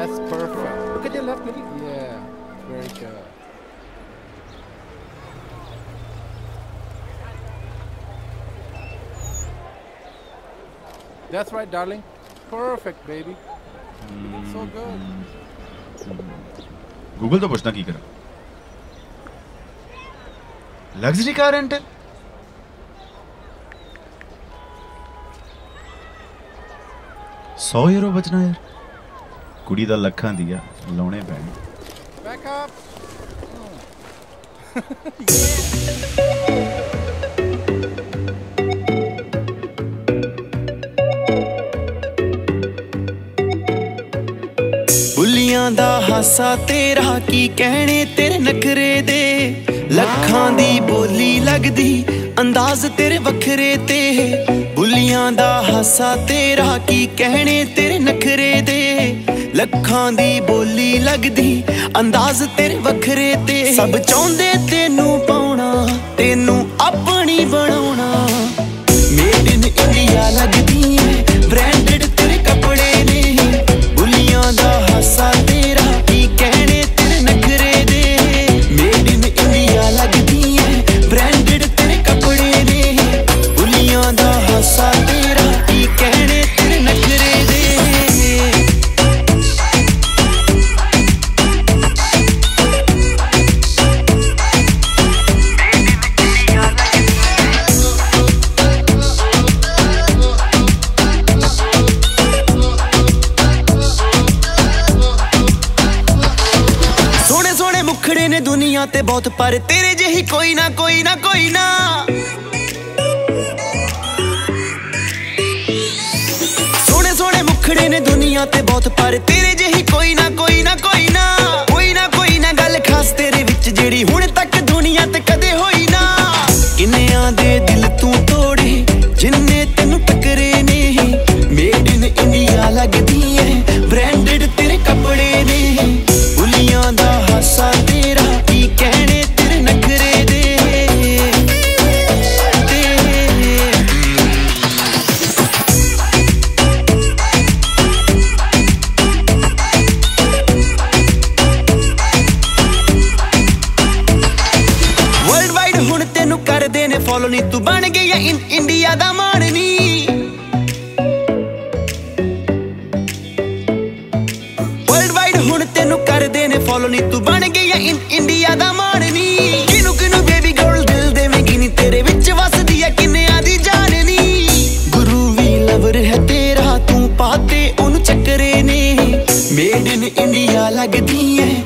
That's perfect. Look at your left, Millie. Yeah, very good. That's right, darling. Perfect, baby. Looking so good. Google तो पूछना की करा luxury car rental €100 बचना यार कुड़ी दा लखां दिया लाने पैने Back up. बुलियां दा हासा तेरा की कहने तेरे नखरे दे लखां दी बोली लगदी अंदाज तेरे वखरे ते बुलियां दा हासा तेरा की कहने तेरे नखरे दे लखां दी बोली लगदी अंदाज तेरे वखरे ते सब चाहुंदे तेनू पाउणा तेनू अपनी बनाउणा मेड इन इंडिया लगदी है ब्रांडेड तेरे कपड़े ने बुलियां दा हासा तेरा की कहने तेरे नखरे दे मेड इन इंडिया लगदी है ब्रांडेड तेरे कपड़े ने बुलियां दा हासा तेरा की कहने तेरे नखरे दे मुखड़े ने दुनिया ते बहुत पर तेरे जेही कोई ना कोई ना कोई ना सोने सोने मुखड़े ने दुनिया ते बहुत पर तेरे जेही कोई ना कोई ना कोई ना कोई ना कोई ना गल खास तेरे विच जेड़ी हुण तक दुनिया ते कदे होई ना किन्नियां दे दिल तू तोड़े जिन्ने तेनू टकरे ने मेड इन इंडिया लगदी है ब्रांडेड तेरे कपड़े ने बुलियां दा हासा तेरा की कहने तेरे नखरे दे वर्ल्ड वाइड हुण तेनू करदे ने फॉलो नी तू बन गई है इंडिया दा मान नी हुण तेनू करदे ने फॉलो नी तू बन गई है इंडिया दा मान नी किनू किनू बेबी गर्ल दिल देवेगी नी तेरे विच वसदी है किन्नियां दी जान नी गुरु वी लवर है तेरा तू पाते ओनू चक्करे ने मेड इन इंडिया लगदी है